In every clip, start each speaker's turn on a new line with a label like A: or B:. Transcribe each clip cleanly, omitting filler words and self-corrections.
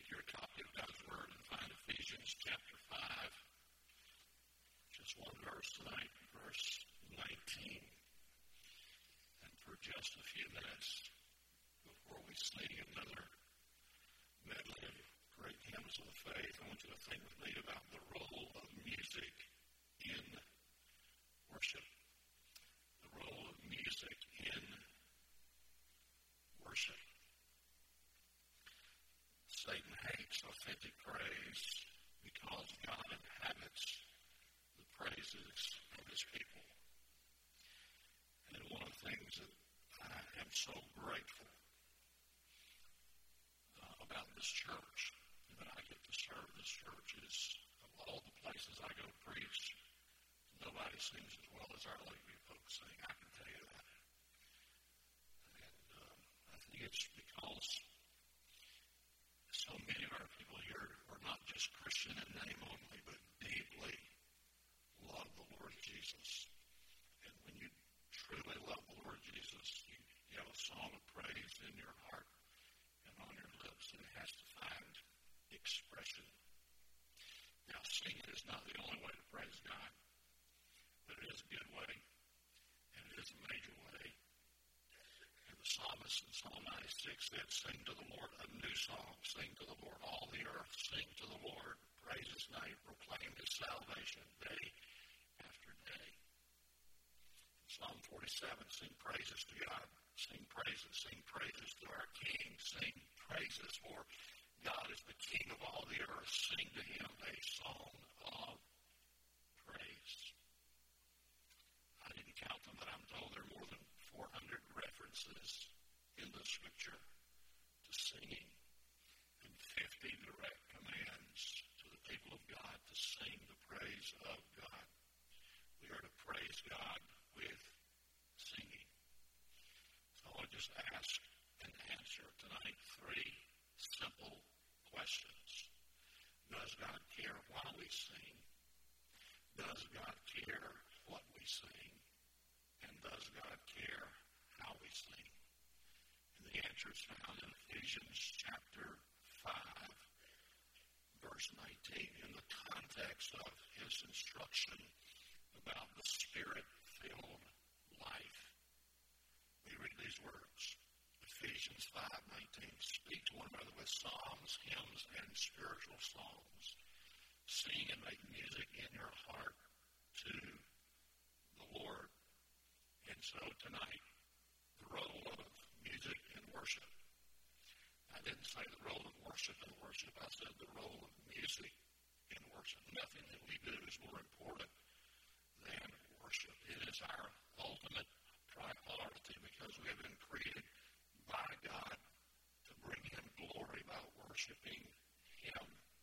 A: your copy of God's Word and find Ephesians chapter 5, just one verse tonight, verse 19. And for just a few minutes before we sing another medley of great hymns of the faith, I want you to think with me about the role of music in worship. The role of music in worship. Satan hates authentic praise because God inhabits the praises of his people. And one of the things that I am so grateful about this church, that I get to serve this church, is of all the places I go to preach, nobody sings as well as our Lakeview folks sing. I can tell you that. And I think it's because so many of our people here are not just Christian in name only, but deeply love the Lord Jesus. And when you truly love the Lord Jesus, you have a song of praise in your heart and on your lips, and it has to find expression. Now, singing is not the only way to praise God, but it is a good way, and it is a major way. And the psalmist in Psalm 96 said, "Sing to the Lord a new song. Sing to the Lord, all the earth. Sing to the Lord. Praise his name. Proclaim his salvation day after day." In Psalm 47, sing praises to God. Sing praises to our King. Sing praises for God is the King of all the earth. Sing to him a song of praise. I didn't count them, but I'm told there are more than 400 references in the Scripture to singing and 50 direct commands to the people of God to sing the praise of God. We are to praise God with singing. So I'll just ask and answer tonight 3 simple questions. Does God care why we sing? Does God care what we sing? And does God care how we sing? And the answer is found in Ephesians chapter 5, verse 19, in the context of his instruction about the Spirit-filled life. We read these words, Ephesians 5:19, "Speak to one another with psalms, hymns, and spiritual songs. Sing and make music in your heart to the Lord." And so tonight, the role of music in worship. I didn't say the role of worship in worship. I said the role of music in worship. Nothing that we do is more important than worship. It is our ultimate priority because we have been created by God to bring him glory by worshiping him.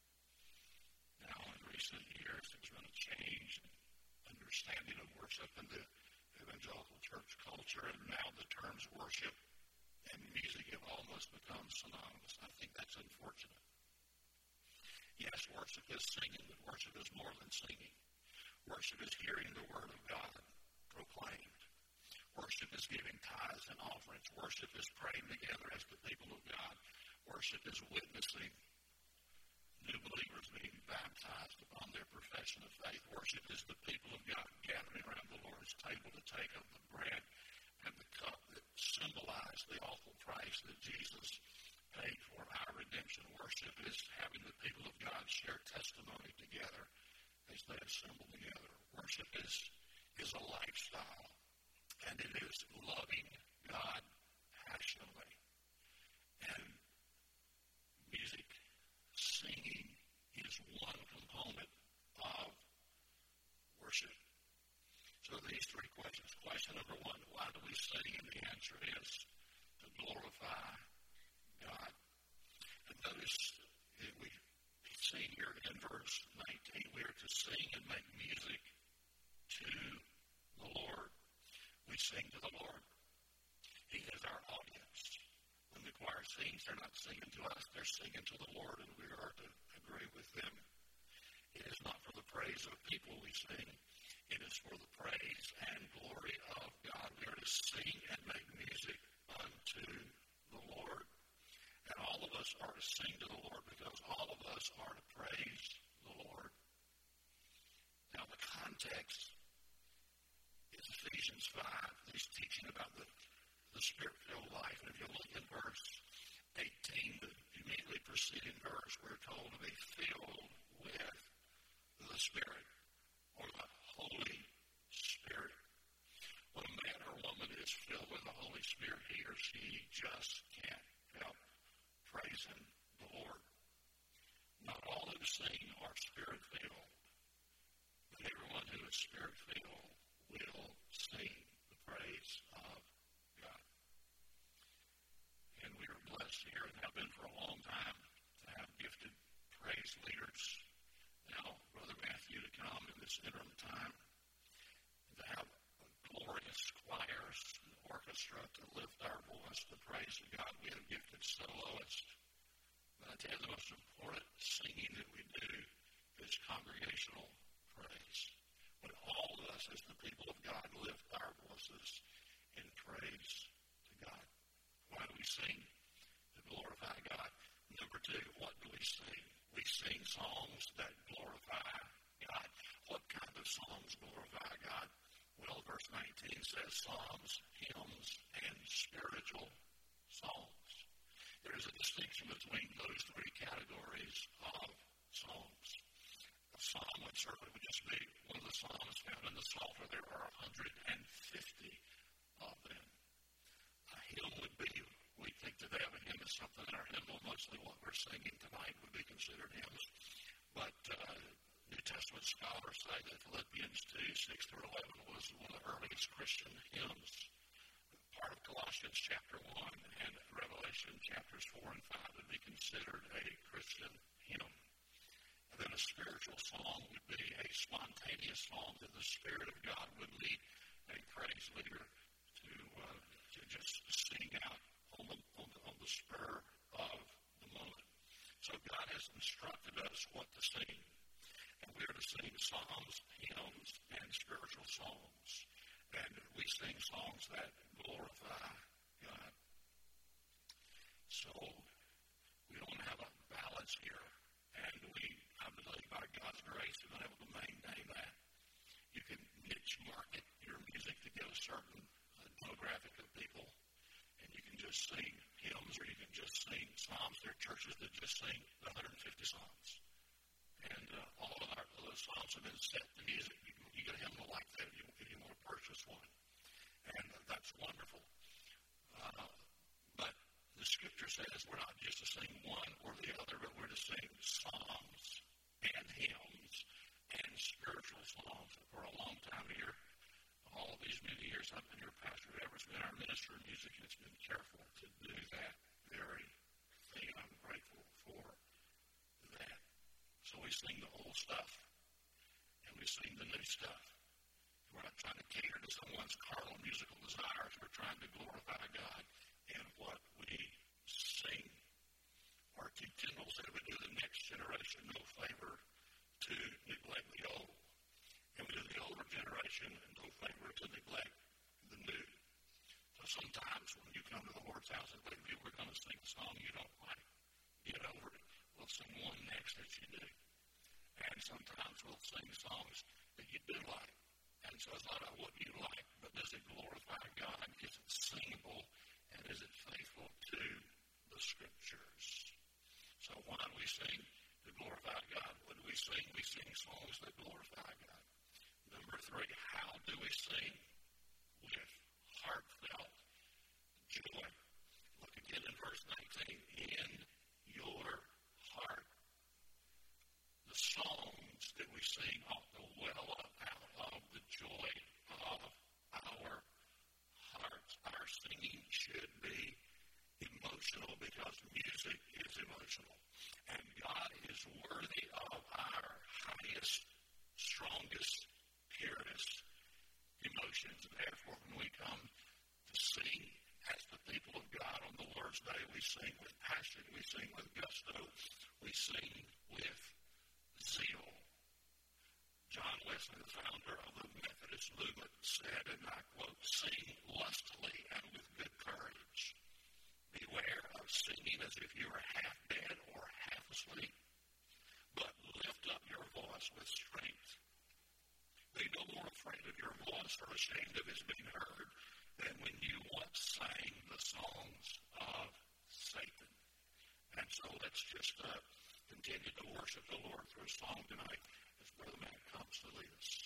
A: Now, in recent years, there's been a change in understanding of worship in the evangelical church culture, and now the terms worship and music have almost become synonymous. I think that's unfortunate. Yes, worship is singing, but worship is more than singing. Worship is hearing the word of God proclaimed. Worship is giving tithes and offerings. Worship is praying together as the people of God. Worship is witnessing new believers being baptized upon their profession of faith. Worship is the people of God gathering around the Lord's table to take of the bread and the cup that symbolize the awful price that Jesus paid for our redemption. Worship is having the people of God share testimony together as they assemble together. Worship is a lifestyle. And it is loving God passionately. And music, singing, is one component of worship. So these 3 questions. Question number 1, why do we sing? And the answer is to glorify God. And notice that we see here in verse 19, we are to sing and make music to the Lord. We sing to the Lord. He is our audience. When the choir sings, they're not singing to us, they're singing to the Lord, and we are to agree with them. It is not for the praise of people we sing. It is for the praise and glory of God. We are to sing and make music unto the Lord. And all of us us are to sing to the Lord because all of us are to praise the Lord. Now, the context is Ephesians 5. He's teaching about the Spirit-filled life. And if you look in verse 18, the immediately preceding verse, we're told to be filled with the Spirit, or the Holy Spirit. When a man or woman is filled with the Holy Spirit, he or she just can't help praising the Lord. Not all who sing are Spirit-filled, but everyone who is Spirit-filled will sing the praise of God. And we are blessed here and have been for a long time to have gifted praise leaders. Now, Brother Matthew to come in this interim time, to have glorious choirs and orchestra to lift our voice to praise God. We have gifted soloists. But I tell you, the most important singing that we do is congregational praise. When all of us as the people of God lift our voices in praise to God. Why do we sing? To glorify God. Number two, what do we sing? We sing songs that glorify God. What kind of songs glorify God? Well, verse 19 says psalms, hymns, and spiritual songs. There is a distinction between those three categories of songs. A psalm would certainly just be one of the psalms found in the Psalter. There are 150 of them. A hymn would be, we think today of a hymn as something in our hymnal. Mostly what we're singing tonight would be considered hymns. But New Testament scholars say that Philippians 2, 6 through 11 was one of the earliest Christian hymns. Part of Colossians chapter 1 and Revelation chapters 4 and 5 would be considered a Christian hymn. And then a spiritual song would be a spontaneous song that the Spirit of God would lead a praise leader to just sing out on the spur of the moment. So God has instructed us what to sing. And we are to sing psalms, hymns, and spiritual songs. And we sing songs that glorify God. So we don't have a balance here. And I believe by God's grace, we've been able to maintain that. You can niche market your music to get a certain demographic of people. And you can just sing hymns, or you can just sing psalms. There are churches that just sing 150 psalms. And all of those psalms have been set to music. You get a hymnal like that if you want to purchase one. And that's wonderful. But the Scripture says we're not just to sing one or the other, but we're to sing psalms and hymns and spiritual songs. For a long time here, all these many years I've been here, Pastor Everett's been our minister of music, and it's been careful to do that very thing. I'm grateful for that. So we sing the old stuff, and we sing the new stuff. We're not trying to cater to someone's carnal musical desires. We're trying to glorify God in what we sing. R.T. Kendall said we do the next generation no favor to neglect the old. And we do the older generation no favor to neglect the new. So sometimes when you come to the Lord's house at Lakeview, we're going to sing a song you don't like. Get over it. We'll sing one next that you do. And sometimes we'll sing songs that you do like. And so it's not about what you like, but does it glorify God? Is it singable? And is it faithful to the Scriptures? So why do we sing to glorify God? What do we sing? We sing songs that glorify God. Number three, how do we sing? With heartfelt joy. Look again in verse 19. In your heart. The songs that we sing ought to well up out of the joy of our hearts. Our singing should be emotional because music is emotional. And God is worthy of our highest, strongest, purest emotions. Therefore, when we come to sing as the people of God on the Lord's Day, we sing with passion, we sing with gusto, we sing with zeal. John Wesley, the founder of the Methodist movement, said, and I quote, "Sing lustily and with good courage. Beware of singing as if you are half or ashamed of his being heard than when you once sang the songs of Satan. And so let's just continue to worship the Lord through a song tonight as Brother Matt comes to lead us.